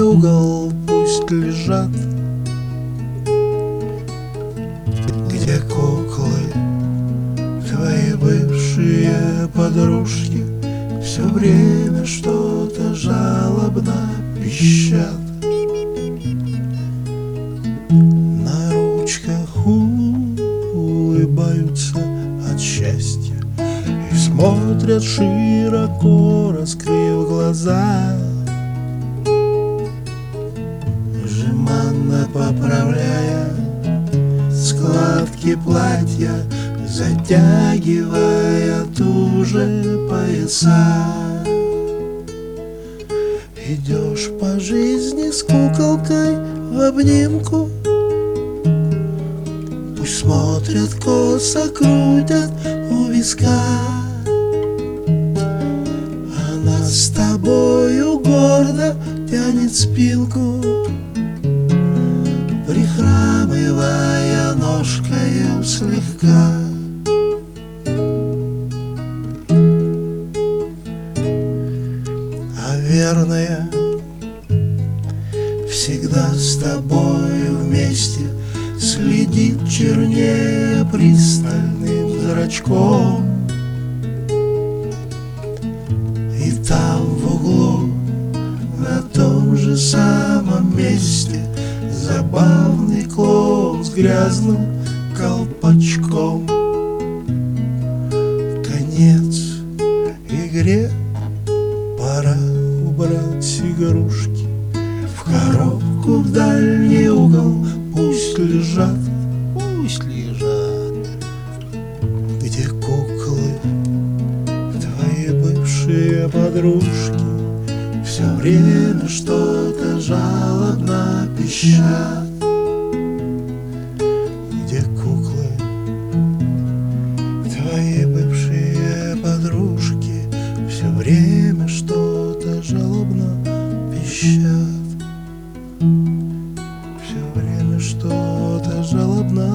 угол пусть лежат, где куклы твои бывшие подружки все время что-то жалобно пищат. На ручках улыбаются от счастья и смотрят широко, раскрыв глаза, жеманно поправляя складки платья, затягивая туже пояса. Идешь по жизни с куколкой в обнимку, пусть смотрят косо, крутят у виска. Она с тобою гордо тянет спинку, прихрамывая ножкою слегка. А верная всегда с тобою вместе следит чернее пристальным зрачком. И там в углу, на том же самом месте, забавный клоун с грязным колпачком. Конец игре, пора убрать игрушки в коробку в дальний угол, пусть лежат, где куклы твои бывшие подружки все время что-то жалобно пищат. Где куклы твои бывшие подружки все время что-то жалобно пищат. Все время что-то жалобно.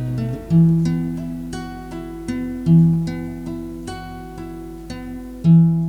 Thank